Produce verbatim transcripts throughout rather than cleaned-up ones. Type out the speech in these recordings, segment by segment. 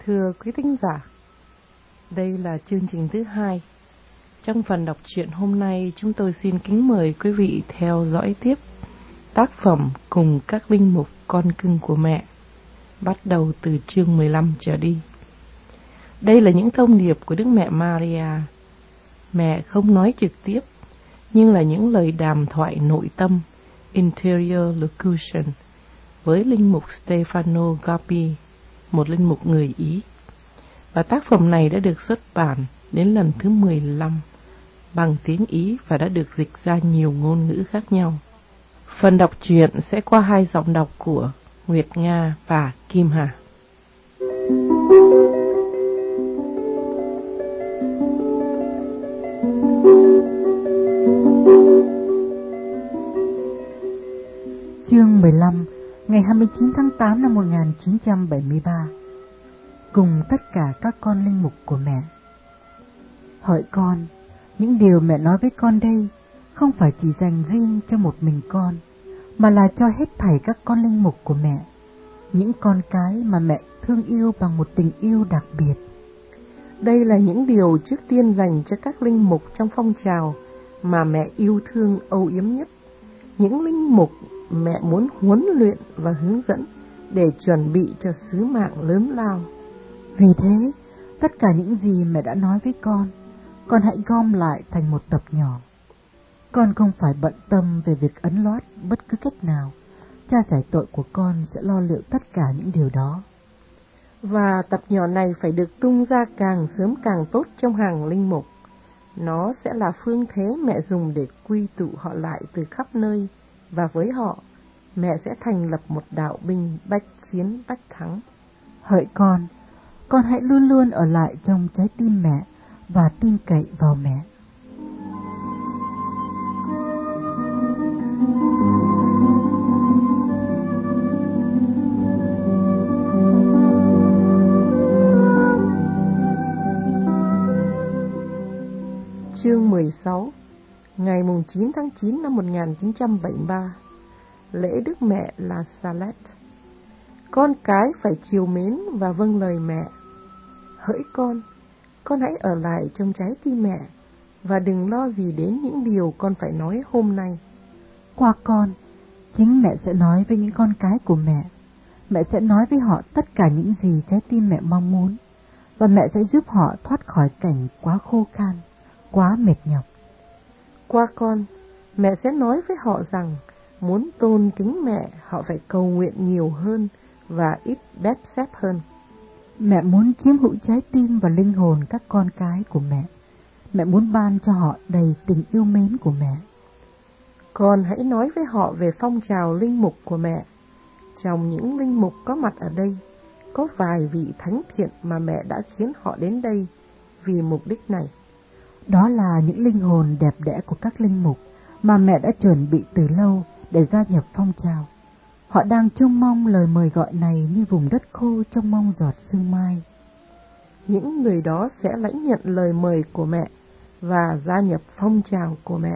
Thưa quý thính giả, đây là chương trình thứ hai. Trong phần đọc truyện hôm nay, chúng tôi xin kính mời quý vị theo dõi tiếp tác phẩm Cùng các linh mục con cưng của mẹ, bắt đầu từ chương mười lăm trở đi. Đây là những thông điệp của Đức Mẹ Maria. Mẹ không nói trực tiếp, nhưng là những lời đàm thoại nội tâm, interior locution, với linh mục Stefano Gappi, một linh mục người Ý. Và tác phẩm này đã được xuất bản đến lần thứ mười lăm bằng tiếng Ý và đã được dịch ra nhiều ngôn ngữ khác nhau. Phần đọc truyện sẽ qua hai giọng đọc của Nguyệt Nga và Kim Hà. Chương mười lăm, ngày hai mươi chín tháng tám năm một nghìn chín trăm bảy mươi ba. Cùng tất cả các con linh mục của mẹ. Hỡi con, những điều mẹ nói với con đây không phải chỉ dành riêng cho một mình con, mà là cho hết thảy các con linh mục của mẹ, những con cái mà mẹ thương yêu bằng một tình yêu đặc biệt. Đây là những điều trước tiên dành cho các linh mục trong phong trào mà mẹ yêu thương âu yếm nhất, những linh mục mẹ muốn huấn luyện và hướng dẫn để chuẩn bị cho sứ mạng lớn lao. Vì thế, tất cả những gì mẹ đã nói với con, con hãy gom lại thành một tập nhỏ. Con không phải bận tâm về việc ấn loát bất cứ cách nào. Cha giải tội của con sẽ lo liệu tất cả những điều đó. Và tập nhỏ này phải được tung ra càng sớm càng tốt trong hàng linh mục. Nó sẽ là phương thế mẹ dùng để quy tụ họ lại từ khắp nơi, và với họ, mẹ sẽ thành lập một đạo binh bách chiến bách thắng. Hỡi con, con hãy luôn luôn ở lại trong trái tim mẹ và tin cậy vào mẹ. Chương mười sáu, ngày chín tháng chín năm một nghìn chín trăm bảy mươi ba, lễ Đức Mẹ La Salette. Con cái phải chiều mến và vâng lời mẹ. Hỡi con, con hãy ở lại trong trái tim mẹ và đừng lo gì đến những điều con phải nói hôm nay. Qua con, chính mẹ sẽ nói với những con cái của mẹ. Mẹ sẽ nói với họ tất cả những gì trái tim mẹ mong muốn, và mẹ sẽ giúp họ thoát khỏi cảnh quá khô khan, quá mệt nhọc. Qua con, mẹ sẽ nói với họ rằng muốn tôn kính mẹ, họ phải cầu nguyện nhiều hơn và ít bép xép hơn. Mẹ muốn chiếm hữu trái tim và linh hồn các con cái của mẹ. Mẹ muốn ban cho họ đầy tình yêu mến của mẹ. Con hãy nói với họ về phong trào linh mục của mẹ. Trong những linh mục có mặt ở đây, có vài vị thánh thiện mà mẹ đã khiến họ đến đây vì mục đích này. Đó là những linh hồn đẹp đẽ của các linh mục mà mẹ đã chuẩn bị từ lâu để gia nhập phong trào. Họ đang trông mong lời mời gọi này như vùng đất khô trông mong giọt sương mai. Những người đó sẽ lãnh nhận lời mời của mẹ và gia nhập phong trào của mẹ.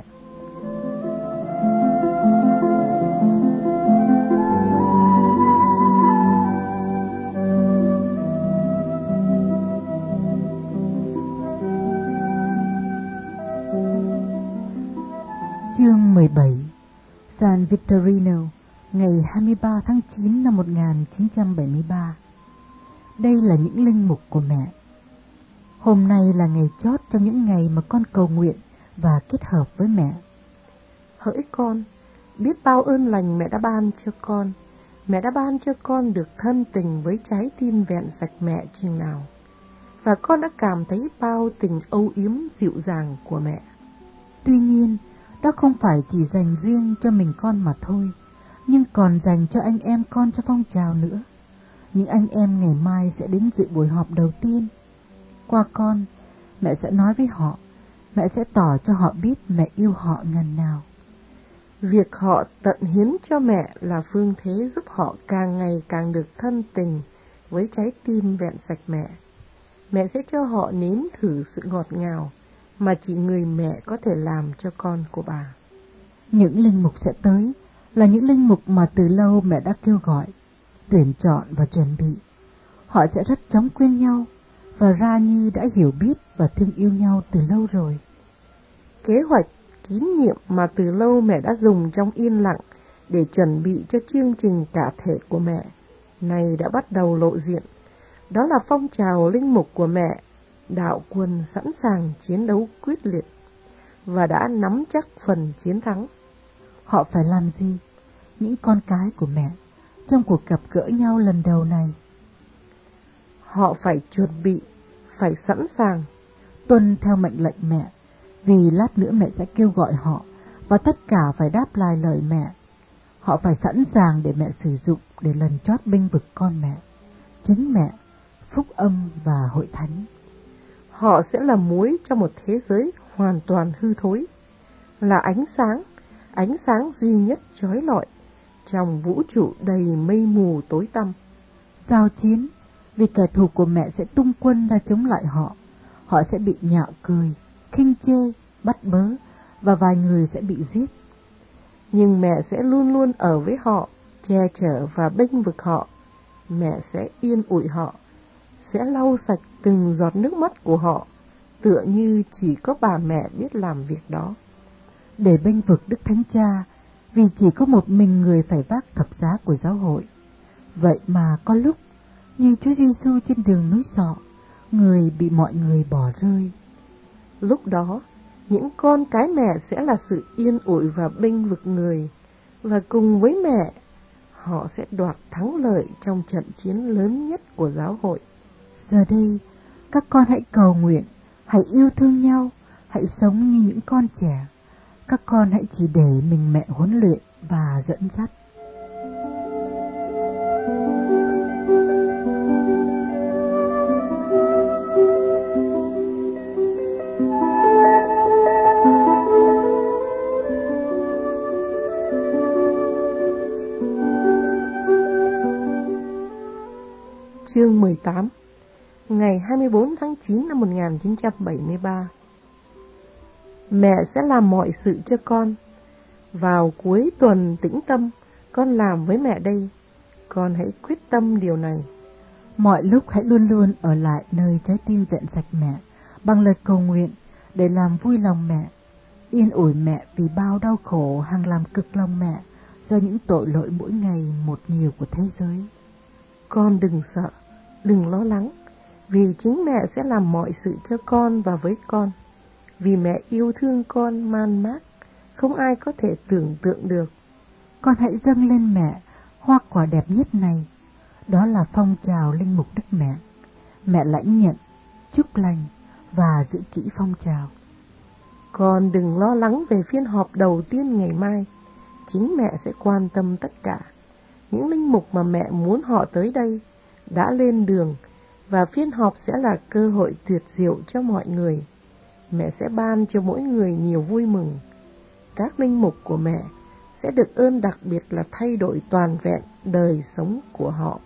Chương mười bảy, San Vittorino, ngày hai mươi ba tháng chín năm một nghìn chín trăm bảy mươi ba. Đây là những linh mục của mẹ. Hôm nay là ngày chót trong những ngày mà con cầu nguyện và kết hợp với mẹ. Hỡi con, biết bao ơn lành mẹ đã ban cho con. Mẹ đã ban cho con được thân tình với trái tim vẹn sạch mẹ chừng nào. Và con đã cảm thấy bao tình âu yếm dịu dàng của mẹ. Tuy nhiên, đó không phải chỉ dành riêng cho mình con mà thôi, nhưng còn dành cho anh em con trong phong trào nữa. Những anh em ngày mai sẽ đến dự buổi họp đầu tiên. Qua con, mẹ sẽ nói với họ, mẹ sẽ tỏ cho họ biết mẹ yêu họ ngàn nào. Việc họ tận hiến cho mẹ là phương thế giúp họ càng ngày càng được thân tình với trái tim vẹn sạch mẹ. Mẹ sẽ cho họ nếm thử sự ngọt ngào mà chỉ người mẹ có thể làm cho con của bà. Những linh mục sẽ tới là những linh mục mà từ lâu mẹ đã kêu gọi, tuyển chọn và chuẩn bị. Họ sẽ rất chóng quên nhau, và ra như đã hiểu biết và thương yêu nhau từ lâu rồi. Kế hoạch kín nhiệm mà từ lâu mẹ đã dùng trong yên lặng để chuẩn bị cho chương trình cả thể của mẹ, này đã bắt đầu lộ diện. Đó là phong trào linh mục của mẹ, đạo quân sẵn sàng chiến đấu quyết liệt, và đã nắm chắc phần chiến thắng. Họ phải làm gì, những con cái của mẹ, trong cuộc gặp gỡ nhau lần đầu này? Họ phải chuẩn bị, phải sẵn sàng, tuân theo mệnh lệnh mẹ, vì lát nữa mẹ sẽ kêu gọi họ, và tất cả phải đáp lại lời mẹ. Họ phải sẵn sàng để mẹ sử dụng để lần chót bênh vực con mẹ, chính mẹ, phúc âm và hội thánh. Họ sẽ là muối trong một thế giới hoàn toàn hư thối, là ánh sáng, ánh sáng duy nhất chói lọi trong vũ trụ đầy mây mù tối tăm. Giao chiến, vì kẻ thù của mẹ sẽ tung quân ra chống lại họ. Họ sẽ bị nhạo cười, khinh chê, bắt bớ, và vài người sẽ bị giết. Nhưng mẹ sẽ luôn luôn ở với họ, che chở và bênh vực họ. Mẹ sẽ yên ủi họ, sẽ lau sạch từng giọt nước mắt của họ, tựa như chỉ có bà mẹ biết làm việc đó. Để bênh vực Đức Thánh Cha, vì chỉ có một mình người phải vác thập giá của giáo hội. Vậy mà có lúc, như Chúa Giêsu trên đường núi Sọ, người bị mọi người bỏ rơi. Lúc đó, những con cái mẹ sẽ là sự yên ủi và bênh vực người, và cùng với mẹ, họ sẽ đoạt thắng lợi trong trận chiến lớn nhất của giáo hội. Giờ đây, các con hãy cầu nguyện, hãy yêu thương nhau, hãy sống như những con trẻ. Các con hãy chỉ để mình mẹ huấn luyện và dẫn dắt. Chương mười tám. Ngày hai mươi bốn tháng chín năm một nghìn chín trăm bảy mươi ba. Mẹ sẽ làm mọi sự cho con. Vào cuối tuần tĩnh tâm, con làm với mẹ đây. Con hãy quyết tâm điều này. Mọi lúc hãy luôn luôn ở lại nơi trái tim vẹn sạch mẹ, bằng lời cầu nguyện để làm vui lòng mẹ, yên ủi mẹ vì bao đau khổ hàng làm cực lòng mẹ do những tội lỗi mỗi ngày một nhiều của thế giới. Con đừng sợ, đừng lo lắng, vì chính mẹ sẽ làm mọi sự cho con và với con. Vì mẹ yêu thương con man mác, không ai có thể tưởng tượng được. Con hãy dâng lên mẹ hoa quả đẹp nhất này, đó là phong trào linh mục Đức Mẹ. Mẹ lãnh nhận, chúc lành và giữ kỹ phong trào. Con đừng lo lắng về phiên họp đầu tiên ngày mai, chính mẹ sẽ quan tâm tất cả. Những linh mục mà mẹ muốn họ tới đây đã lên đường, và phiên họp sẽ là cơ hội tuyệt diệu cho mọi người. Mẹ sẽ ban cho mỗi người nhiều vui mừng. Các linh mục của mẹ sẽ được ơn đặc biệt là thay đổi toàn vẹn đời sống của họ.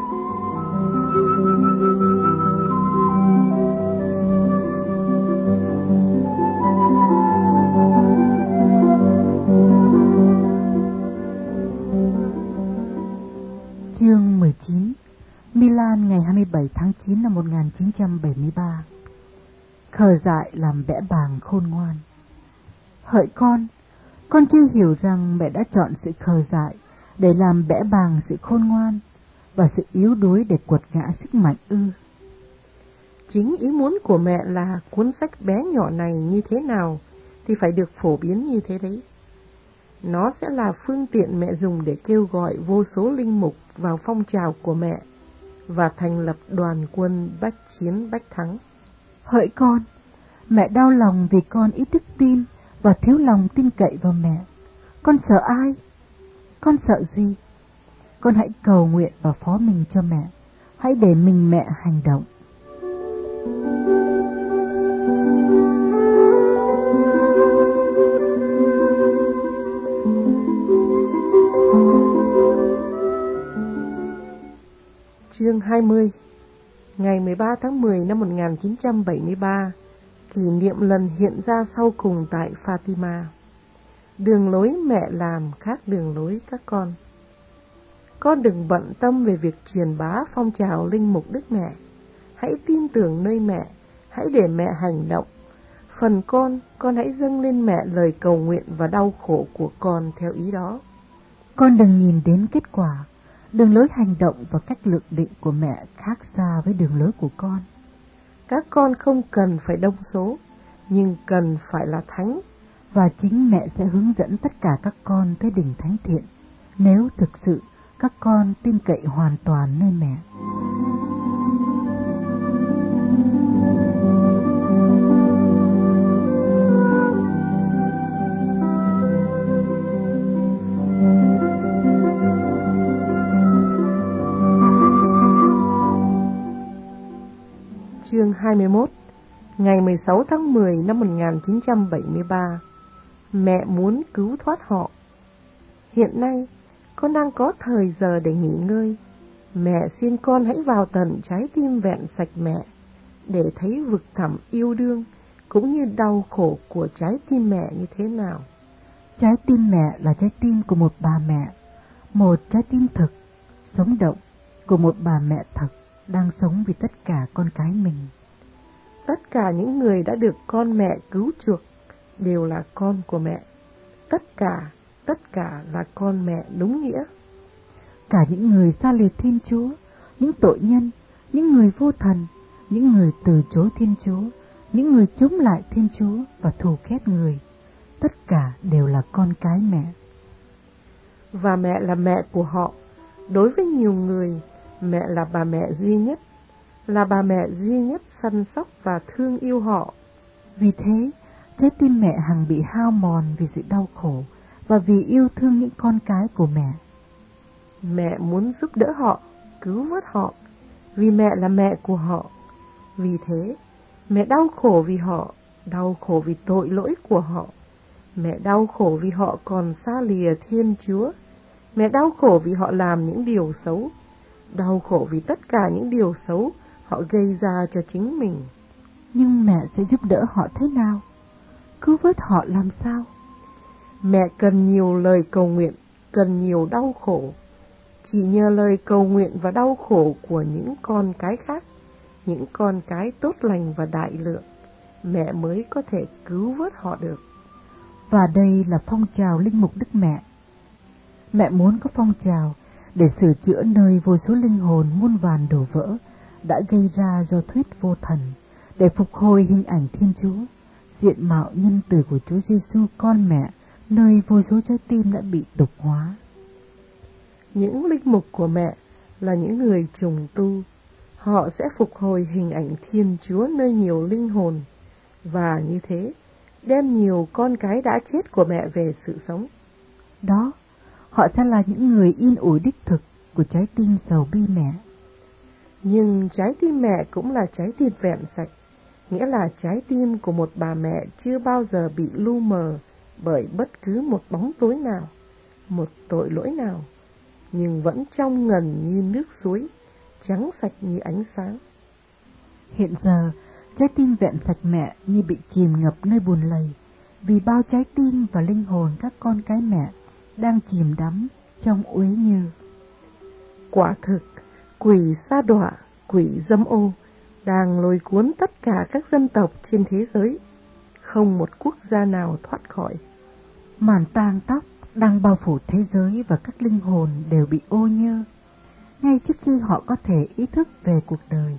Chương mười chín. Milan ngày hai mươi bảy tháng chín năm một nghìn chín trăm bảy mươi ba. Khờ dại làm bẽ bàng khôn ngoan. Hỡi con, con chưa hiểu rằng mẹ đã chọn sự khờ dại để làm bẽ bàng sự khôn ngoan, và sự yếu đuối để quật ngã sức mạnh ư? Chính ý muốn của mẹ là cuốn sách bé nhỏ này như thế nào thì phải được phổ biến như thế đấy. Nó sẽ là phương tiện mẹ dùng để kêu gọi vô số linh mục vào phong trào của mẹ và thành lập đoàn quân bách chiến bách thắng. Hỡi con, mẹ đau lòng vì con ít đức tin và thiếu lòng tin cậy vào mẹ. Con sợ ai? Con sợ gì? Con hãy cầu nguyện và phó mình cho mẹ. Hãy để mình mẹ hành động. Chương hai mươi. Ngày mười ba tháng mười năm một nghìn chín trăm bảy mươi ba, kỷ niệm lần hiện ra sau cùng tại Fatima. Đường lối mẹ làm khác đường lối các con. con đừng bận tâm về việc truyền bá phong trào linh mục Đức Mẹ. Hãy tin tưởng nơi mẹ, hãy để mẹ hành động. Phần con, con hãy dâng lên mẹ lời cầu nguyện và đau khổ của con theo ý đó. Con đừng nhìn đến kết quả, đường lối hành động và cách lược định của mẹ khác xa với đường lối của con. Các con không cần phải đông số, nhưng cần phải là thánh. Và chính mẹ sẽ hướng dẫn tất cả các con tới đỉnh thánh thiện, nếu thực sự các con tin cậy hoàn toàn nơi mẹ. Chương hai mươi mốt, ngày mười sáu tháng mười năm một nghìn chín trăm bảy mươi ba. Mẹ muốn cứu thoát họ. Hiện nay, con đang có thời giờ để nghỉ ngơi. Mẹ xin con hãy vào tận trái tim vẹn sạch mẹ, để thấy vực thẳm yêu đương, cũng như đau khổ của trái tim mẹ như thế nào. Trái tim mẹ là trái tim của một bà mẹ, một trái tim thực, sống động của một bà mẹ thật, đang sống vì tất cả con cái mình. Tất cả những người đã được con mẹ cứu chuộc đều là con của mẹ. Tất cả, tất cả là con mẹ đúng nghĩa. Cả những người xa lìa Thiên Chúa, những tội nhân, những người vô thần, những người từ chối Thiên Chúa, những người chống lại Thiên Chúa và thù ghét người, tất cả đều là con cái mẹ. Và mẹ là mẹ của họ. Đối với nhiều người, mẹ là bà mẹ duy nhất, là bà mẹ duy nhất săn sóc và thương yêu họ. Vì thế, trái tim mẹ hằng bị hao mòn vì sự đau khổ và vì yêu thương những con cái của mẹ. Mẹ muốn giúp đỡ họ, cứu vớt họ, vì mẹ là mẹ của họ. Vì thế, mẹ đau khổ vì họ, đau khổ vì tội lỗi của họ. Mẹ đau khổ vì họ còn xa lìa Thiên Chúa. Mẹ đau khổ vì họ làm những điều xấu, đau khổ vì tất cả những điều xấu họ gây ra cho chính mình. Nhưng mẹ sẽ giúp đỡ họ thế nào? Cứu vớt họ làm sao? Mẹ cần nhiều lời cầu nguyện, cần nhiều đau khổ. Chỉ nhờ lời cầu nguyện và đau khổ của những con cái khác, những con cái tốt lành và đại lượng, mẹ mới có thể cứu vớt họ được. Và đây là phong trào linh mục Đức Mẹ. Mẹ muốn có phong trào để sửa chữa nơi vô số linh hồn muôn vàn đổ vỡ đã gây ra do thuyết vô thần, để phục hồi hình ảnh Thiên Chúa, diện mạo nhân từ của Chúa Giêsu con mẹ, nơi vô số trái tim đã bị tục hóa. Những linh mục của mẹ là những người trùng tu. Họ sẽ phục hồi hình ảnh Thiên Chúa nơi nhiều linh hồn, và như thế đem nhiều con cái đã chết của mẹ về sự sống. Đó, họ sẽ là những người in ủi đích thực của trái tim sầu bi mẹ. Nhưng trái tim mẹ cũng là trái tim vẹn sạch, nghĩa là trái tim của một bà mẹ chưa bao giờ bị lu mờ bởi bất cứ một bóng tối nào, một tội lỗi nào, nhưng vẫn trong ngần như nước suối, trắng sạch như ánh sáng. Hiện giờ, trái tim vẹn sạch mẹ như bị chìm ngập nơi bùn lầy, vì bao trái tim và linh hồn các con cái mẹ đang chìm đắm trong uế như. Quả thực, quỷ sa đọa, quỷ dâm ô đang lôi cuốn tất cả các dân tộc trên thế giới, không một quốc gia nào thoát khỏi. Màn tang tóc đang bao phủ thế giới và các linh hồn đều bị ô nhơ, ngay trước khi họ có thể ý thức về cuộc đời.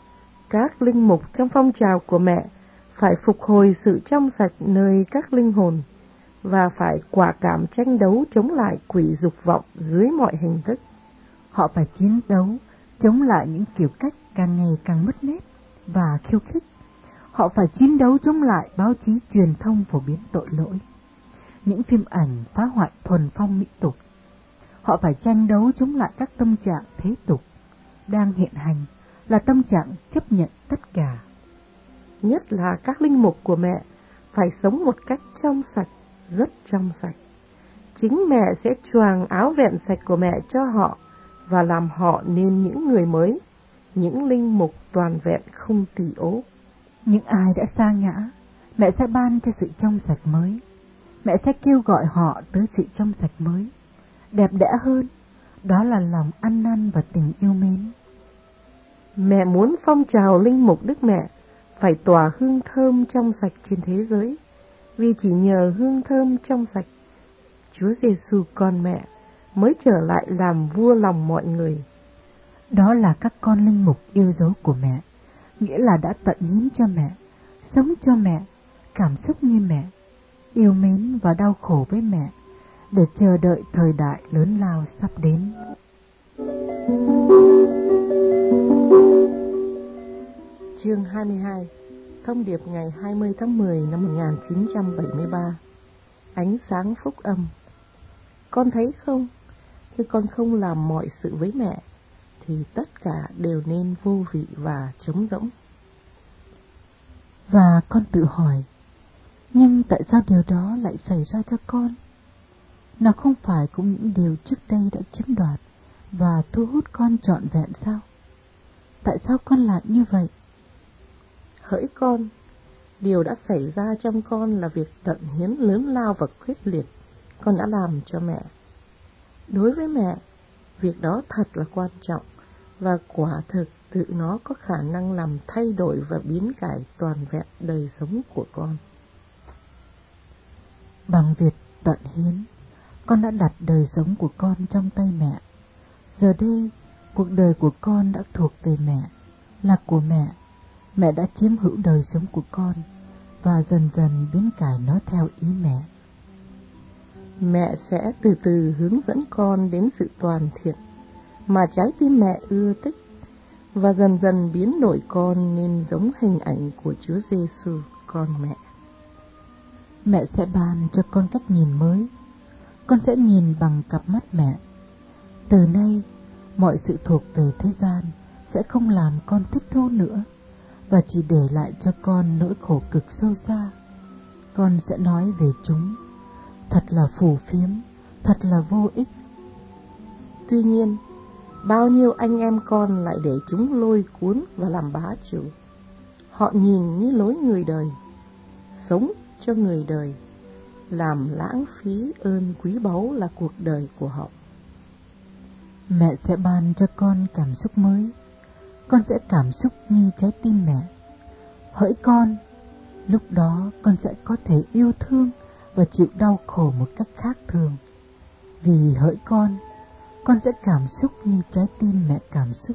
Các linh mục trong phong trào của mẹ phải phục hồi sự trong sạch nơi các linh hồn, và phải quả cảm tranh đấu chống lại quỷ dục vọng dưới mọi hình thức. Họ phải chiến đấu chống lại những kiểu cách càng ngày càng mất nét và khiêu khích. Họ phải chiến đấu chống lại báo chí truyền thông phổ biến tội lỗi, những phim ảnh phá hoại thuần phong mỹ tục. Họ phải tranh đấu chống lại các tâm trạng thế tục đang hiện hành, là tâm trạng chấp nhận tất cả. Nhất là các linh mục của mẹ phải sống một cách trong sạch, rất trong sạch. Chính mẹ sẽ choàng áo vẹn sạch của mẹ cho họ và làm họ nên những người mới, những linh mục toàn vẹn không tỳ ố. Những ai đã sa ngã, mẹ sẽ ban cho sự trong sạch mới. Mẹ sẽ kêu gọi họ tới sự trong sạch mới, đẹp đẽ hơn, đó là lòng ăn năn và tình yêu mến. Mẹ muốn phong trào linh mục Đức Mẹ phải tỏa hương thơm trong sạch trên thế giới, vì chỉ nhờ hương thơm trong sạch, Chúa Giêsu con mẹ mới trở lại làm vua lòng mọi người. Đó là các con linh mục yêu dấu của mẹ, nghĩa là đã tận hiến cho mẹ, sống cho mẹ, cảm xúc như mẹ, yêu mến và đau khổ với mẹ, để chờ đợi thời đại lớn lao sắp đến. Chương hai mươi hai. Thông điệp ngày hai mươi tháng mười năm một nghìn chín trăm bảy mươi ba. Ánh sáng phúc âm. Con thấy không, khi con không làm mọi sự với mẹ, thì tất cả đều nên vô vị và trống rỗng. Và con tự hỏi, nhưng tại sao điều đó lại xảy ra cho con? Nó không phải cũng những điều trước đây đã chiếm đoạt và thu hút con trọn vẹn sao? Tại sao con lại như vậy? Hỡi con, điều đã xảy ra trong con là việc tận hiến lớn lao và quyết liệt con đã làm cho mẹ. Đối với mẹ, việc đó thật là quan trọng, và quả thực tự nó có khả năng làm thay đổi và biến cải toàn vẹn đời sống của con. Bằng việc tận hiến, con đã đặt đời sống của con trong tay mẹ. Giờ đây, cuộc đời của con đã thuộc về mẹ, là của mẹ. Mẹ đã chiếm hữu đời sống của con và dần dần biến cải nó theo ý mẹ. Mẹ sẽ từ từ hướng dẫn con đến sự toàn thiện mà trái tim mẹ ưa thích, và dần dần biến đổi con nên giống hình ảnh của Chúa Giêsu con mẹ. Mẹ sẽ ban cho con cách nhìn mới. Con sẽ nhìn bằng cặp mắt mẹ. Từ nay, mọi sự thuộc về thế gian sẽ không làm con thích thú nữa, và chỉ để lại cho con nỗi khổ cực sâu xa. Con sẽ nói về chúng, thật là phù phiếm, thật là vô ích. Tuy nhiên, bao nhiêu anh em con lại để chúng lôi cuốn và làm bá chủ. Họ nhìn như lối người đời, sống cho người đời, làm lãng phí ơn quý báu là cuộc đời của họ. Mẹ sẽ ban cho con cảm xúc mới. Con sẽ cảm xúc như trái tim mẹ. Hỡi con, lúc đó con sẽ có thể yêu thương và chịu đau khổ một cách khác thường. Vì hỡi con, con sẽ cảm xúc như trái tim mẹ cảm xúc.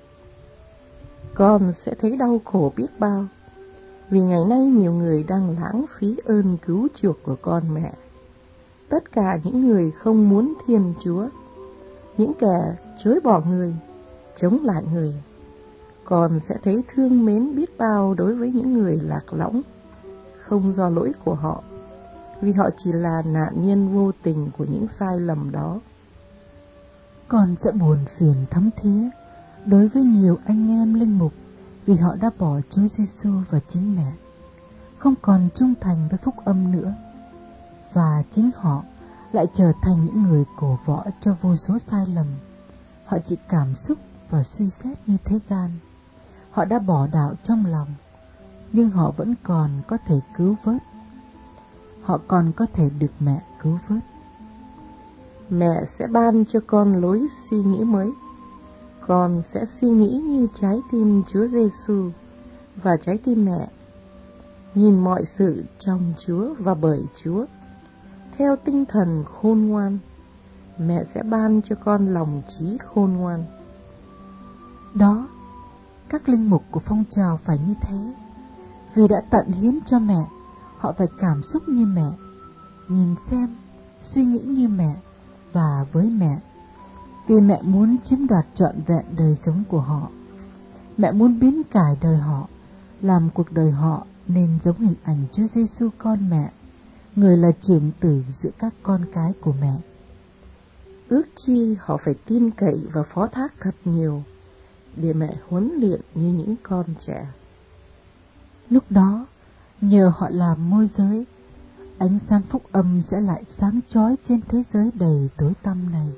Con sẽ thấy đau khổ biết bao, vì ngày nay nhiều người đang lãng phí ơn cứu chuộc của con mẹ. Tất cả những người không muốn Thiên Chúa, những kẻ chối bỏ người, chống lại người, con sẽ thấy thương mến biết bao đối với những người lạc lõng, không do lỗi của họ, vì họ chỉ là nạn nhân vô tình của những sai lầm đó. Con sẽ buồn phiền thấm thía đối với nhiều anh em linh mục, vì họ đã bỏ Chúa Giêsu và chính mẹ, không còn trung thành với phúc âm nữa, và chính họ lại trở thành những người cổ võ cho vô số sai lầm. Họ chỉ cảm xúc và suy xét như thế gian. Họ đã bỏ đạo trong lòng, nhưng họ vẫn còn có thể cứu vớt. Họ còn có thể được mẹ cứu vớt. Mẹ sẽ ban cho con lối suy nghĩ mới. Con sẽ suy nghĩ như trái tim Chúa Giêsu và trái tim mẹ, nhìn mọi sự trong Chúa và bởi Chúa, theo tinh thần khôn ngoan. Mẹ sẽ ban cho con lòng trí khôn ngoan. Đó, các linh mục của phong trào phải như thế. Vì đã tận hiến cho mẹ, họ phải cảm xúc như mẹ, nhìn xem, suy nghĩ như mẹ và với mẹ. Vì mẹ muốn chiếm đoạt trọn vẹn đời sống của họ. Mẹ muốn biến cải đời họ, làm cuộc đời họ nên giống hình ảnh Chúa Giêsu con mẹ, người là trưởng tử giữa các con cái của mẹ. Ước chi họ phải tin cậy và phó thác thật nhiều, để mẹ huấn luyện như những con trẻ. Lúc đó, nhờ họ làm môi giới, ánh sáng phúc âm sẽ lại sáng chói trên thế giới đầy tối tăm này.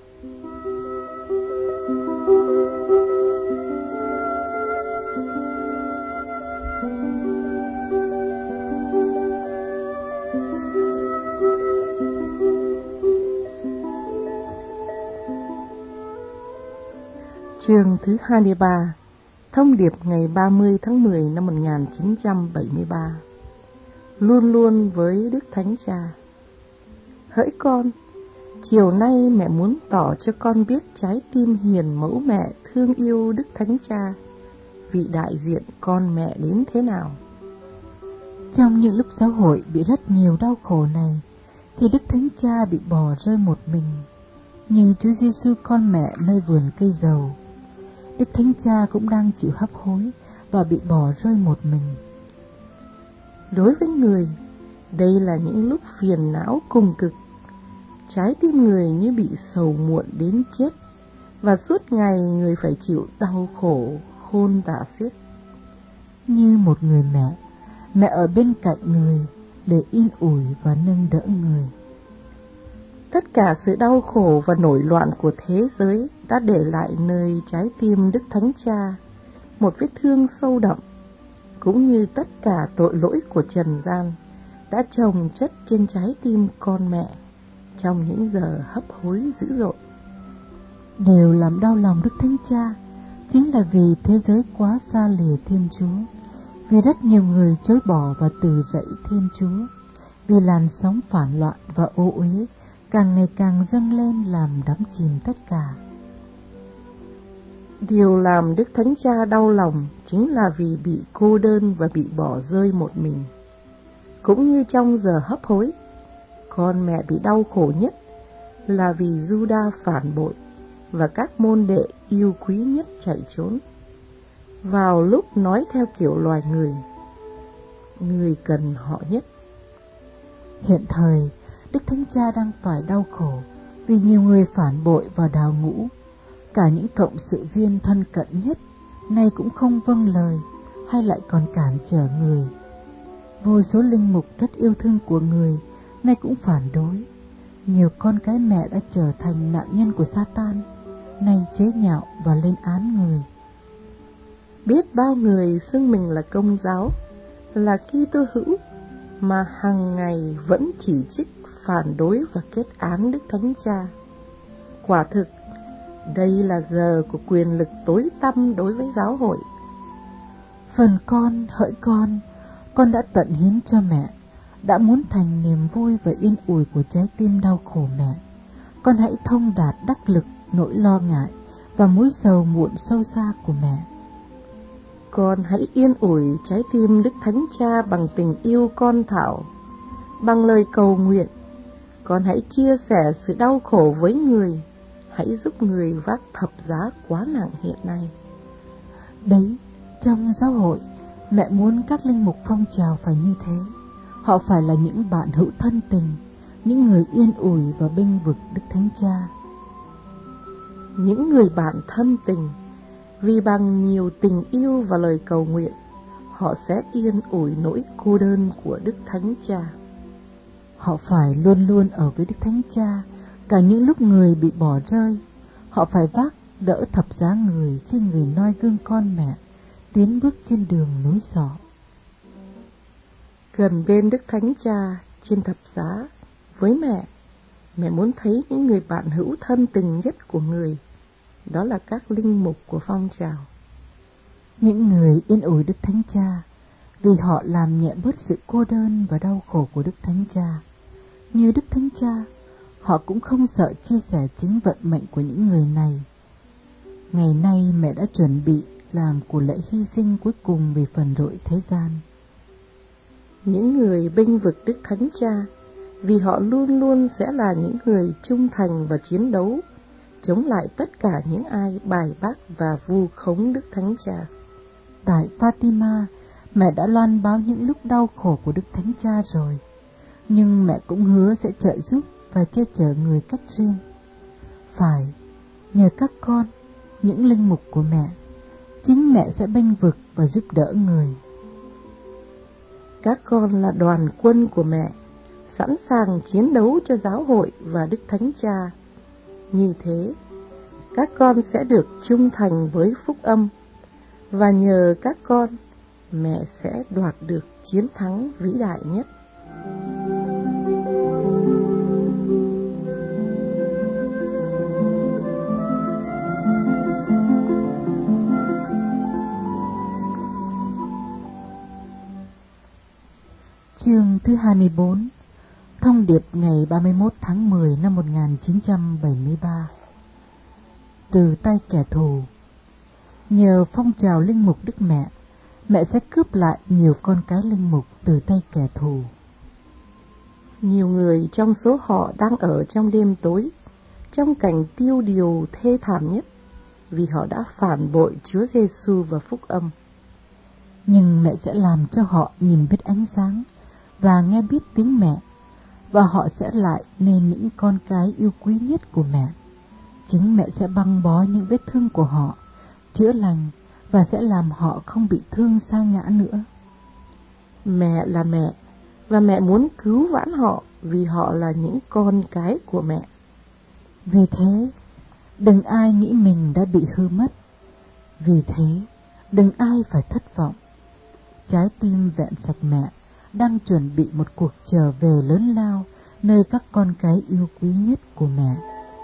Chương thứ hai mươi ba. Thông điệp ngày ba mươi tháng mười năm một nghìn chín trăm bảy mươi ba. Luôn luôn với Đức Thánh Cha. Hỡi con, chiều nay mẹ muốn tỏ cho con biết trái tim hiền mẫu mẹ thương yêu Đức Thánh Cha, vị đại diện con mẹ đến thế nào. Trong những lúc giáo hội bị rất nhiều đau khổ này, thì Đức Thánh Cha bị bỏ rơi một mình, như Chúa Giêsu con mẹ nơi vườn cây dầu. Đức Thánh Cha cũng đang chịu hấp hối và bị bỏ rơi một mình. Đối với người, đây là những lúc phiền não cùng cực. Trái tim người như bị sầu muộn đến chết, và suốt ngày người phải chịu đau khổ khôn tả xiết. Như một người mẹ, mẹ ở bên cạnh người để yên ủi và nâng đỡ người. Tất cả sự đau khổ và nổi loạn của thế giới đã để lại nơi trái tim Đức Thánh Cha một vết thương sâu đậm, cũng như tất cả tội lỗi của trần gian đã chồng chất trên trái tim con mẹ trong những giờ hấp hối dữ dội. Đều làm đau lòng Đức Thánh Cha chính là vì thế giới quá xa lìa Thiên Chúa, vì rất nhiều người chối bỏ và từ dậy Thiên Chúa, vì làn sóng phản loạn và ô uế càng ngày càng dâng lên làm đắm chìm tất cả. Điều làm Đức Thánh Cha đau lòng chính là vì bị cô đơn và bị bỏ rơi một mình. Cũng như trong giờ hấp hối, con mẹ bị đau khổ nhất là vì Giuđa phản bội và các môn đệ yêu quý nhất chạy trốn. Vào lúc nói theo kiểu loài người, người cần họ nhất. Hiện thời, Đức Thánh Cha đang phải đau khổ vì nhiều người phản bội và đào ngũ. Cả những cộng sự viên thân cận nhất nay cũng không vâng lời, hay lại còn cản trở người. Vô số linh mục rất yêu thương của người nay cũng phản đối. Nhiều con cái mẹ đã trở thành nạn nhân của Sa-tan, nay chế nhạo và lên án người. Biết bao người xưng mình là Công giáo, là Kitô hữu, mà hàng ngày vẫn chỉ trích, phản đối và kết án Đức Thánh Cha. Quả thực, đây là giờ của quyền lực tối tăm đối với giáo hội. Phần con, hỡi con, con đã tận hiến cho mẹ, đã muốn thành niềm vui và yên ủi của trái tim đau khổ mẹ. Con hãy thông đạt đắc lực nỗi lo ngại và mối sầu muộn sâu xa của mẹ. Con hãy yên ủi trái tim Đức Thánh Cha bằng tình yêu con thảo, bằng lời cầu nguyện. Con hãy chia sẻ sự đau khổ với người, hãy giúp người vác thập giá quá nặng hiện nay. Đấy, trong giáo hội, mẹ muốn các linh mục phong trào phải như thế. Họ phải là những bạn hữu thân tình, những người yên ủi và bênh vực Đức Thánh Cha. Những người bạn thân tình, vì bằng nhiều tình yêu và lời cầu nguyện, họ sẽ yên ủi nỗi cô đơn của Đức Thánh Cha. Họ phải luôn luôn ở với Đức Thánh Cha, cả những lúc người bị bỏ rơi. Họ phải vác đỡ thập giá người khi người noi gương con mẹ, tiến bước trên đường núi Sọ. Gần bên Đức Thánh Cha trên thập giá, với mẹ, mẹ muốn thấy những người bạn hữu thân tình nhất của người, đó là các linh mục của phong trào. Những người yên ủi Đức Thánh Cha, vì họ làm nhẹ bớt sự cô đơn và đau khổ của Đức Thánh Cha. Như Đức Thánh Cha, họ cũng không sợ chia sẻ chính vận mệnh của những người này. Ngày nay mẹ đã chuẩn bị làm của lễ hy sinh cuối cùng vì phần rỗi thế gian. Những người bênh vực Đức Thánh Cha, vì họ luôn luôn sẽ là những người trung thành và chiến đấu, chống lại tất cả những ai bài bác và vu khống Đức Thánh Cha. Tại Fatima, mẹ đã loan báo những lúc đau khổ của Đức Thánh Cha rồi, nhưng mẹ cũng hứa sẽ trợ giúp và che chở người cách riêng. Phải, nhờ các con, những linh mục của mẹ, chính mẹ sẽ bênh vực và giúp đỡ người. Các con là đoàn quân của mẹ, sẵn sàng chiến đấu cho giáo hội và Đức Thánh Cha. Như thế, các con sẽ được trung thành với phúc âm, và nhờ các con, mẹ sẽ đoạt được chiến thắng vĩ đại nhất. Chương thứ hai mươi bốn. Thông điệp ngày ba mươi mốt tháng mười năm một nghìn chín trăm bảy mươi ba. Từ tay kẻ thù. Nhờ phong trào linh mục Đức Mẹ, mẹ sẽ cướp lại nhiều con cái linh mục từ tay kẻ thù. Nhiều người trong số họ đang ở trong đêm tối, trong cảnh tiêu điều thê thảm nhất, vì họ đã phản bội Chúa Giêsu và phúc âm. Nhưng mẹ sẽ làm cho họ nhìn biết ánh sáng và nghe biết tiếng mẹ, và họ sẽ lại nên những con cái yêu quý nhất của mẹ. Chính mẹ sẽ băng bó những vết thương của họ, chữa lành và sẽ làm họ không bị thương sa ngã nữa. Mẹ là mẹ, và mẹ muốn cứu vãn họ vì họ là những con cái của mẹ. Vì thế, đừng ai nghĩ mình đã bị hư mất. Vì thế, đừng ai phải thất vọng. Trái tim vẹn sạch mẹ đang chuẩn bị một cuộc trở về lớn lao nơi các con cái yêu quý nhất của mẹ.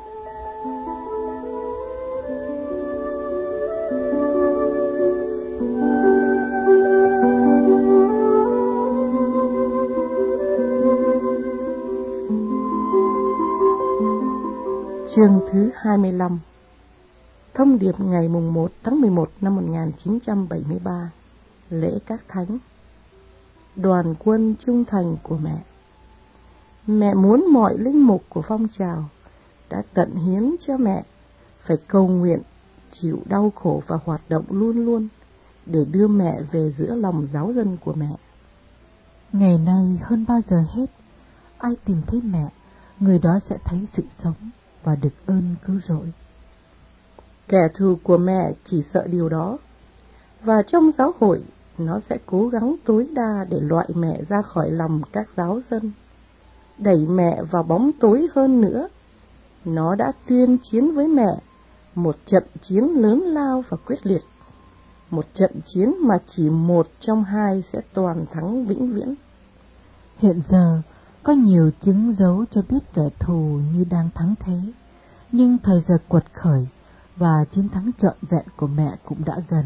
Chương thứ hai mươi lăm. Thông điệp ngày mùng một tháng mười một năm một nghìn chín trăm bảy mươi ba. Lễ các thánh. Đoàn quân trung thành của mẹ. Mẹ muốn mọi linh mục của phong trào đã tận hiến cho mẹ phải cầu nguyện, chịu đau khổ và hoạt động luôn luôn để đưa mẹ về giữa lòng giáo dân của mẹ. Ngày nay hơn bao giờ hết, ai tìm thấy mẹ, người đó sẽ thấy sự sống và được ơn cứu rỗi. Kẻ thù của mẹ chỉ sợ điều đó, và trong giáo hội nó sẽ cố gắng tối đa để loại mẹ ra khỏi lòng các giáo dân, đẩy mẹ vào bóng tối hơn nữa. Nó đã tuyên chiến với mẹ một trận chiến lớn lao và quyết liệt, một trận chiến mà chỉ một trong hai sẽ toàn thắng vĩnh viễn. Hiện giờ có nhiều chứng dấu cho biết kẻ thù như đang thắng thế, nhưng thời giờ quật khởi và chiến thắng trọn vẹn của mẹ cũng đã gần.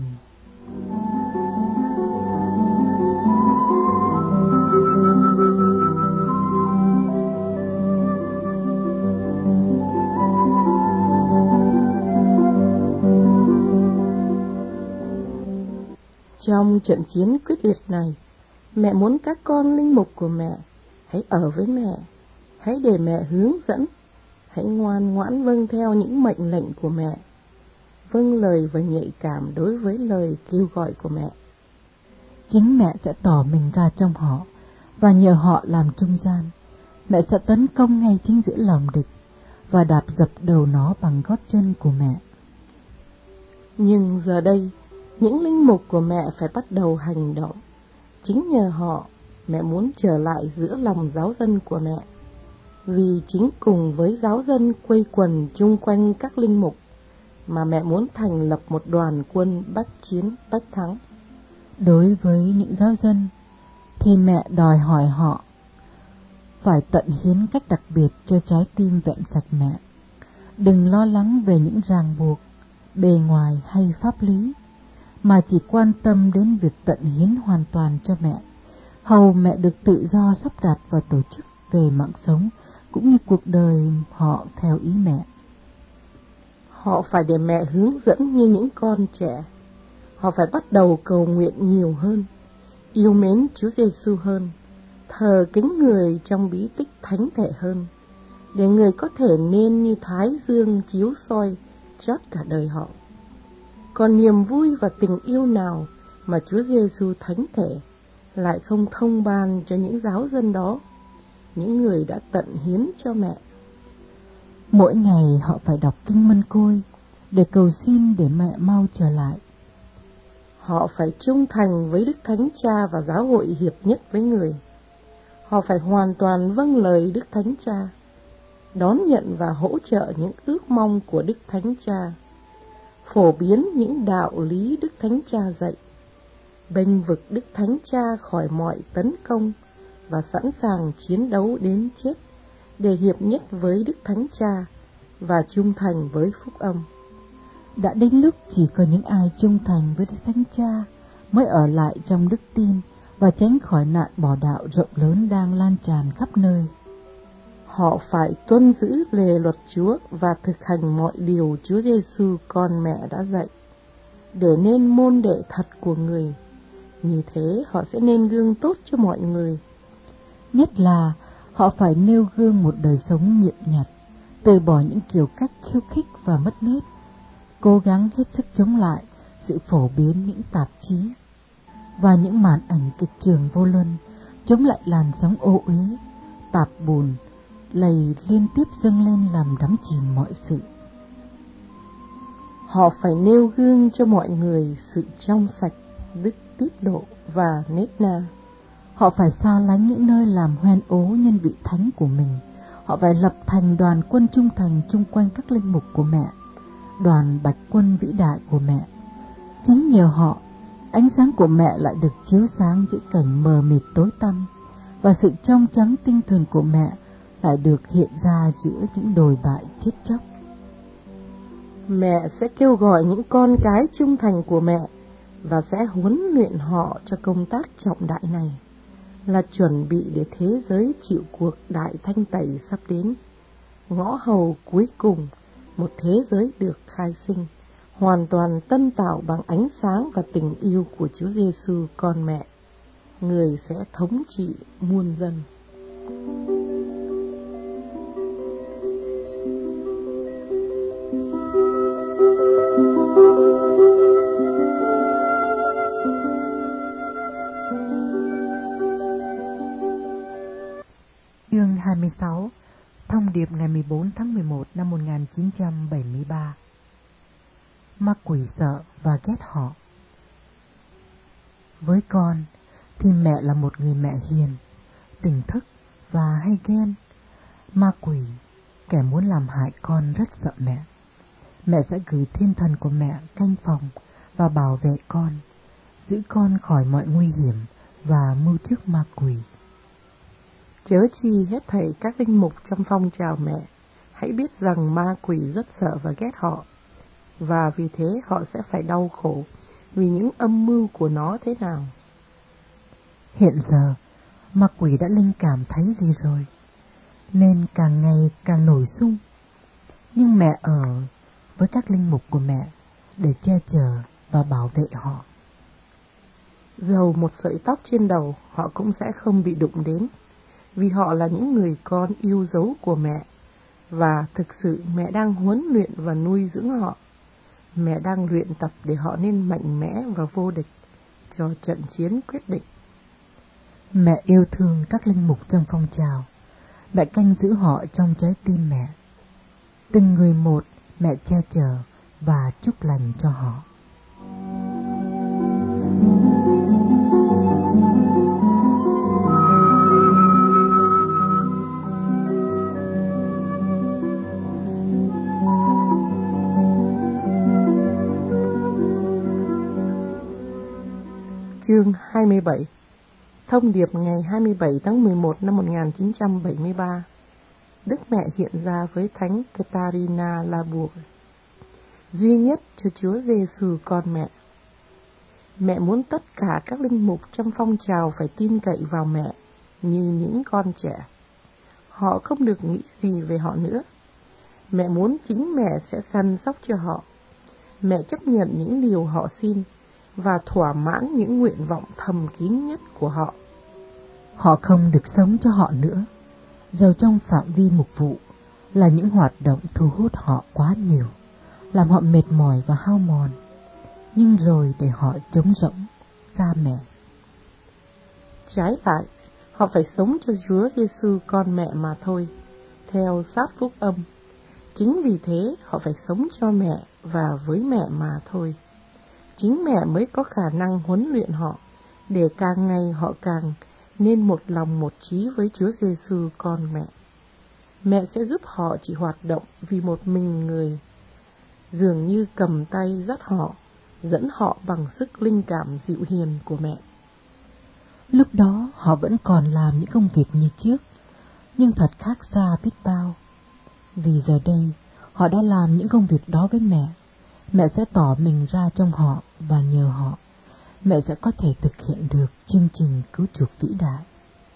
Trong trận chiến quyết liệt này, mẹ muốn các con linh mục của mẹ hãy ở với mẹ, hãy để mẹ hướng dẫn, hãy ngoan ngoãn vâng theo những mệnh lệnh của mẹ, vâng lời và nhạy cảm đối với lời kêu gọi của mẹ. Chính mẹ sẽ tỏ mình ra trong họ, và nhờ họ làm trung gian, mẹ sẽ tấn công ngay chính giữa lòng địch và đạp dập đầu nó bằng gót chân của mẹ. Nhưng giờ đây, những linh mục của mẹ phải bắt đầu hành động. Chính nhờ họ, mẹ muốn trở lại giữa lòng giáo dân của mẹ. Vì chính cùng với giáo dân quây quần chung quanh các linh mục mà mẹ muốn thành lập một đoàn quân bách chiến bách thắng. Đối với những giáo dân thì mẹ đòi hỏi họ phải tận hiến cách đặc biệt cho trái tim vẹn sạch mẹ. Đừng lo lắng về những ràng buộc bề ngoài hay pháp lý, mà chỉ quan tâm đến việc tận hiến hoàn toàn cho mẹ, hầu mẹ được tự do sắp đặt và tổ chức về mạng sống cũng như cuộc đời họ theo ý mẹ. Họ phải để mẹ hướng dẫn như những con trẻ. Họ phải bắt đầu cầu nguyện nhiều hơn, yêu mến Chúa Giêsu hơn, thờ kính người trong bí tích thánh thể hơn, để người có thể nên như thái dương chiếu soi chót cả đời họ. Còn niềm vui và tình yêu nào mà Chúa Giêsu thánh thể lại không thông ban cho những giáo dân đó, những người đã tận hiến cho mẹ. Mỗi ngày họ phải đọc kinh Mân Côi để cầu xin để mẹ mau trở lại. Họ phải trung thành với Đức Thánh Cha và giáo hội hiệp nhất với người. Họ phải hoàn toàn vâng lời Đức Thánh Cha, đón nhận và hỗ trợ những ước mong của Đức Thánh Cha, phổ biến những đạo lý Đức Thánh Cha dạy, bênh vực Đức Thánh Cha khỏi mọi tấn công và sẵn sàng chiến đấu đến chết để hiệp nhất với Đức Thánh Cha và trung thành với phúc âm. Đã đến lúc chỉ có những ai trung thành với Đức Thánh Cha mới ở lại trong đức tin và tránh khỏi nạn bỏ đạo rộng lớn đang lan tràn khắp nơi. Họ phải tuân giữ lề luật Chúa và thực hành mọi điều Chúa Giêsu con mẹ đã dạy, để nên môn đệ thật của người. Như thế họ sẽ nên gương tốt cho mọi người. Nhất là họ phải nêu gương một đời sống nhịn nhặt, từ bỏ những kiểu cách khiêu khích và mất nết, cố gắng hết sức chống lại sự phổ biến những tạp chí và những màn ảnh kịch trường vô luân, chống lại làn sóng ô uế, tạp bùn, lầy liên tiếp dâng lên làm đắm chìm mọi sự. Họ phải nêu gương cho mọi người sự trong sạch, đức tiết độ và nết na. Họ phải xa lánh những nơi làm hoen ố nhân vị thánh của mình. Họ phải lập thành đoàn quân trung thành chung quanh các linh mục của mẹ, đoàn bạch quân vĩ đại của mẹ. Chính nhờ họ, ánh sáng của mẹ lại được chiếu sáng giữa cảnh mờ mịt tối tăm, và sự trong trắng tinh thuần của mẹ lại được hiện ra giữa những đồi bại chết chóc. Mẹ sẽ kêu gọi những con cái trung thành của mẹ và sẽ huấn luyện họ cho công tác trọng đại này, là chuẩn bị để thế giới chịu cuộc đại thanh tẩy sắp đến. Ngõ hầu cuối cùng, một thế giới được khai sinh, hoàn toàn tân tạo bằng ánh sáng và tình yêu của Chúa Giêsu con mẹ. Người sẽ thống trị muôn dân. Chương hai mươi sáu. Thông điệp ngày mười bốn tháng mười một năm một nghìn chín trăm bảy mươi ba. Ma quỷ sợ và ghét họ. Với con thì mẹ là một người mẹ hiền, tỉnh thức và hay ghen. Ma quỷ, kẻ muốn làm hại con, rất sợ mẹ. Mẹ sẽ gửi thiên thần của mẹ canh phòng và bảo vệ con, giữ con khỏi mọi nguy hiểm và mưu trước ma quỷ. Chớ chi hết thảy các linh mục trong phong trào mẹ, hãy biết rằng ma quỷ rất sợ và ghét họ, và vì thế họ sẽ phải đau khổ vì những âm mưu của nó thế nào. Hiện giờ, ma quỷ đã linh cảm thấy gì rồi, nên càng ngày càng nổi sung. Nhưng mẹ ở với các linh mục của mẹ để che chở và bảo vệ họ. Dầu một sợi tóc trên đầu, họ cũng sẽ không bị đụng đến, vì họ là những người con yêu dấu của mẹ, và thực sự mẹ đang huấn luyện và nuôi dưỡng họ. Mẹ đang luyện tập để họ nên mạnh mẽ và vô địch cho trận chiến quyết định. Mẹ yêu thương các linh mục trong phong trào. Mẹ canh giữ họ trong trái tim mẹ. Từng người một, mẹ che chở và chúc lành cho họ. Chương hai mươi bảy. Thông điệp ngày hai mươi bảy tháng mười một năm một nghìn chín trăm bảy mươi ba. Đức Mẹ hiện ra với Thánh Catarina Labourd. Duy nhất cho Chúa Giêsu con mẹ. Mẹ muốn tất cả các linh mục trong phong trào phải tin cậy vào mẹ như những con trẻ. Họ không được nghĩ gì về họ nữa. Mẹ muốn chính mẹ sẽ săn sóc cho họ. Mẹ chấp nhận những điều họ xin và thỏa mãn những nguyện vọng thầm kín nhất của họ. Họ không được sống cho họ nữa, dầu trong phạm vi mục vụ là những hoạt động thu hút họ quá nhiều, làm họ mệt mỏi và hao mòn, nhưng rồi để họ trống rỗng, xa mẹ. Trái lại, họ phải sống cho Chúa Giêsu con mẹ mà thôi, theo sát phúc âm. Chính vì thế họ phải sống cho mẹ và với mẹ mà thôi. Chính mẹ mới có khả năng huấn luyện họ, để càng ngày họ càng nên một lòng một trí với Chúa Giêsu con mẹ. Mẹ sẽ giúp họ chỉ hoạt động vì một mình người, dường như cầm tay dắt họ, dẫn họ bằng sức linh cảm dịu hiền của mẹ. Lúc đó họ vẫn còn làm những công việc như trước, nhưng thật khác xa biết bao. Vì giờ đây, họ đã làm những công việc đó với mẹ. Mẹ sẽ tỏ mình ra trong họ và nhờ họ. mẹ sẽ có thể thực hiện được chương trình cứu chuộc vĩ đại.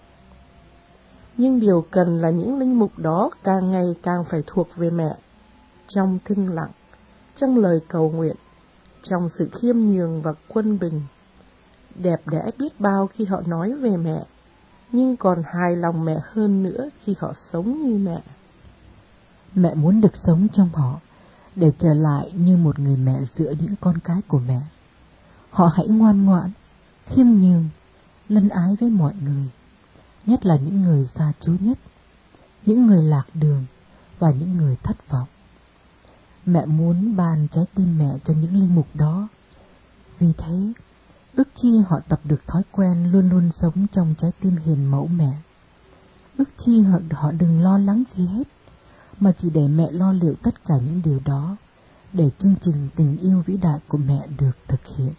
Nhưng điều cần là những linh mục đó càng ngày càng phải thuộc về mẹ, trong thinh lặng, trong lời cầu nguyện, trong sự khiêm nhường và quân bình. Đẹp đẽ biết bao khi họ nói về mẹ, nhưng còn hài lòng mẹ hơn nữa khi họ sống như mẹ. Mẹ muốn được sống trong họ, để trở lại như một người mẹ giữa những con cái của mẹ. Họ hãy ngoan ngoãn, khiêm nhường, lân ái với mọi người, nhất là những người xa Chúa nhất, những người lạc đường và những người thất vọng. Mẹ muốn ban trái tim mẹ cho những linh mục đó. Vì thế, ước chi họ tập được thói quen luôn luôn sống trong trái tim hiền mẫu mẹ. Ước chi họ, họ đừng lo lắng gì hết, mà chỉ để mẹ lo liệu tất cả những điều đó, để chương trình tình yêu vĩ đại của mẹ được thực hiện.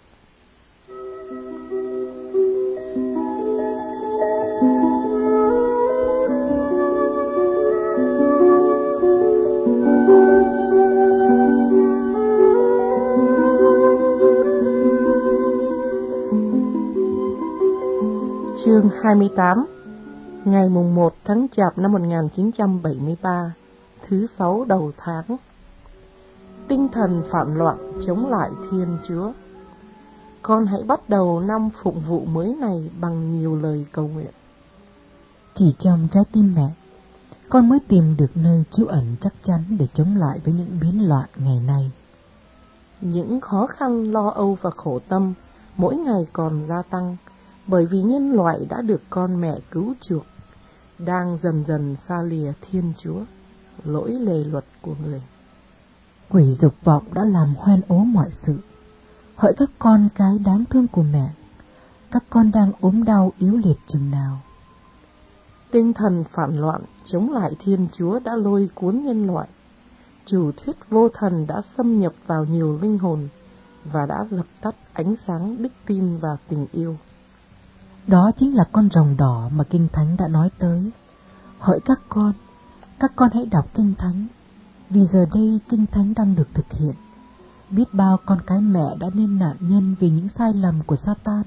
Chương hai mươi tám, ngày mùng một tháng Chạp năm một nghìn chín trăm bảy mươi ba, thứ sáu đầu tháng. Tinh thần phản loạn chống lại Thiên Chúa. Con hãy bắt đầu năm phụng vụ mới này bằng nhiều lời cầu nguyện. Chỉ trong trái tim mẹ, con mới tìm được nơi trú ẩn chắc chắn để chống lại với những biến loạn ngày nay. Những khó khăn, lo âu và khổ tâm mỗi ngày còn gia tăng, bởi vì nhân loại đã được con mẹ cứu chuộc, đang dần dần xa lìa Thiên Chúa, lỗi lề luật của người. Quỷ dục vọng đã làm hoen ố mọi sự. Hỡi các con cái đáng thương của mẹ, các con đang ốm đau yếu liệt chừng nào. Tinh thần phản loạn chống lại Thiên Chúa đã lôi cuốn nhân loại. Chủ thuyết vô thần đã xâm nhập vào nhiều linh hồn và đã dập tắt ánh sáng đức tin và tình yêu. Đó chính là con rồng đỏ mà Kinh Thánh đã nói tới. Hỡi các con, các con hãy đọc Kinh Thánh, vì giờ đây Kinh Thánh đang được thực hiện. Biết bao con cái mẹ đã nên nạn nhân vì những sai lầm của Satan.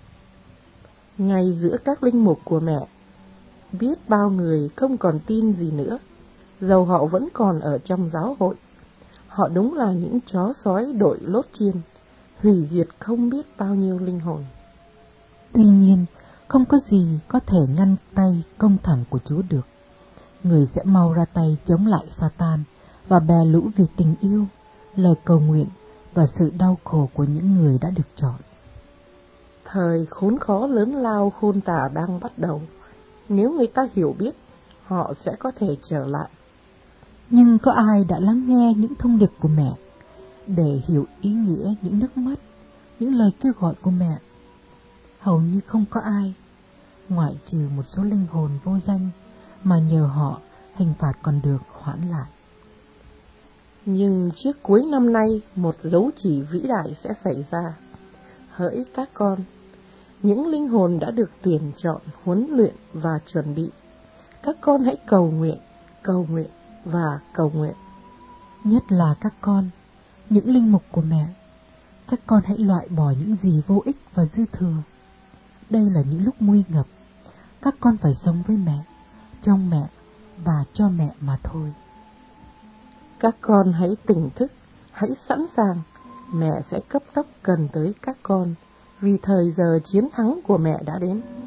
Ngay giữa các linh mục của mẹ, biết bao người không còn tin gì nữa, dầu họ vẫn còn ở trong giáo hội. Họ đúng là những chó sói đội lốt chiên, hủy diệt không biết bao nhiêu linh hồn. Tuy nhiên, không có gì có thể ngăn tay công thẳng của Chúa được. Người sẽ mau ra tay chống lại Satan và bè lũ vì tình yêu, lời cầu nguyện và sự đau khổ của những người đã được chọn. Thời khốn khó lớn lao khôn tả đang bắt đầu. Nếu người ta hiểu biết, họ sẽ có thể trở lại. Nhưng có ai đã lắng nghe những thông điệp của mẹ, để hiểu ý nghĩa những nước mắt, những lời kêu gọi của mẹ? Hầu như không có ai, ngoại trừ một số linh hồn vô danh mà nhờ họ hình phạt còn được hoãn lại. Nhưng trước cuối năm nay, một dấu chỉ vĩ đại sẽ xảy ra. Hỡi các con, những linh hồn đã được tuyển chọn, huấn luyện và chuẩn bị, các con hãy cầu nguyện, cầu nguyện và cầu nguyện. Nhất là các con, những linh mục của mẹ, các con hãy loại bỏ những gì vô ích và dư thừa. Đây là những lúc nguy ngập, các con phải sống với mẹ, trong mẹ và cho mẹ mà thôi. Các con hãy tỉnh thức, hãy sẵn sàng, mẹ sẽ cấp tốc cần tới các con, vì thời giờ chiến thắng của mẹ đã đến.